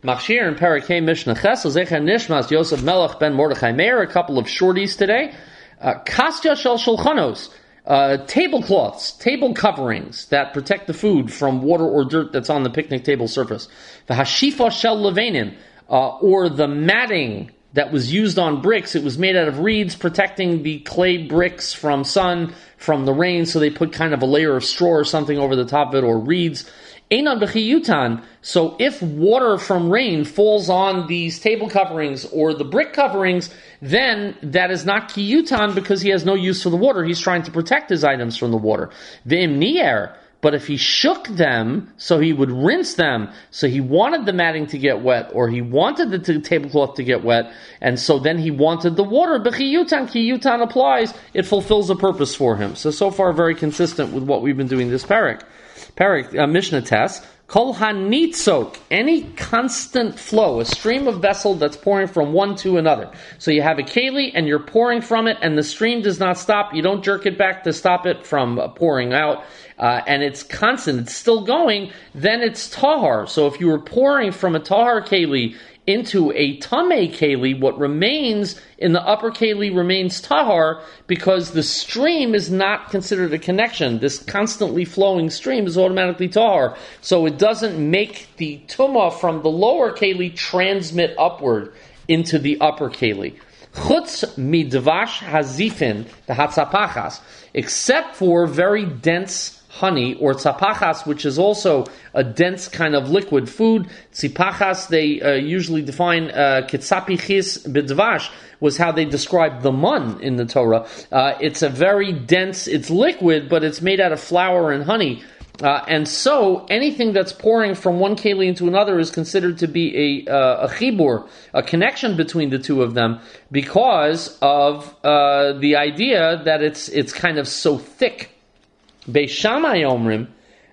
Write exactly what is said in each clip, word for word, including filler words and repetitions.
Machshir and Parakeh Mishnah Ches, Zecher Nishmas Yosef Melech ben Mordechai Meir, a couple of shorties today. Uh, Kastya shel shulchanos, uh, tablecloths, table coverings that protect the food from water or dirt that's on the picnic table surface. V'hashifa shel levanim, uh, or the matting that was used on bricks. It was made out of reeds, protecting the clay bricks from sun, from the rain, so they put kind of a layer of straw or something over the top of it, or reeds. Einan b'chiyutan, so if water from rain falls on these table coverings or the brick coverings, then that is not kiyutan because he has no use for the water. He's trying to protect his items from the water. V'im nier, but if he shook them, so he would rinse them, so he wanted the matting to get wet, or he wanted the t- tablecloth to get wet, and so then he wanted the water, b'chiyutan, kiyutan applies, it fulfills a purpose for him. So, so far very consistent with what we've been doing this parak. Parak, uh, Mishnah test, kol hanitzok, any constant flow, a stream of vessel that's pouring from one to another. So you have a keli and you're pouring from it and the stream does not stop. You don't jerk it back to stop it from uh, pouring out. Uh, and it's constant, it's still going, then it's tahar. So if you were pouring from a tahar keli into a tamei keli, what remains in the upper keli remains tahar because the stream is not considered a connection. This constantly flowing stream is automatically tahar. So it doesn't make the tumah from the lower keli transmit upward into the upper keli. Chutz midvash hazifin, the hatzapachas, except for very dense honey, or tzapachas, which is also a dense kind of liquid food. Tzipachas, they uh, usually define uh, kitzapichis b'dvash, was how they described the mun in the Torah. Uh, it's a very dense, it's liquid, but it's made out of flour and honey. Uh, and so, anything that's pouring from one keli into another is considered to be a, uh, a chibur, a connection between the two of them, because of uh, the idea that it's it's kind of so thick. Beis Shammai omrim,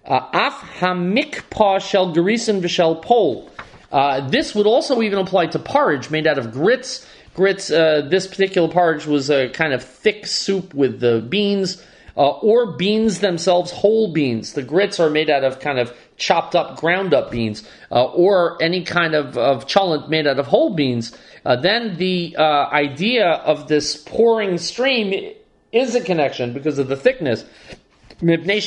af hamikpa shel gerisin v'shel pol. This would also even apply to porridge made out of grits. Grits, uh, this particular porridge was a kind of thick soup with the beans, uh, or beans themselves, whole beans. The grits are made out of kind of chopped up, ground up beans, uh, or any kind of, of cholent made out of whole beans. Uh, then the uh, idea of this pouring stream is a connection because of the thickness. Because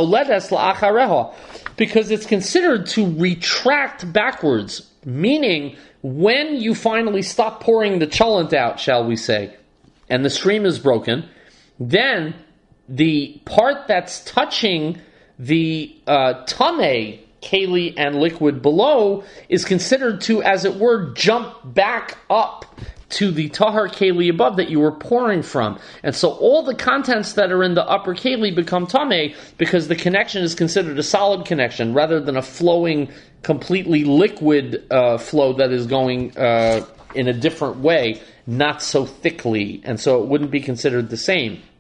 it's considered to retract backwards, meaning when you finally stop pouring the cholent out, shall we say, and the stream is broken, then the part that's touching the uh, tamei, keli, and liquid below is considered to, as it were, jump back up to the tahar keli above that you were pouring from. And so all the contents that are in the upper keli become tamei because the connection is considered a solid connection rather than a flowing, completely liquid uh, flow that is going uh, in a different way, not so thickly. And so it wouldn't be considered the same.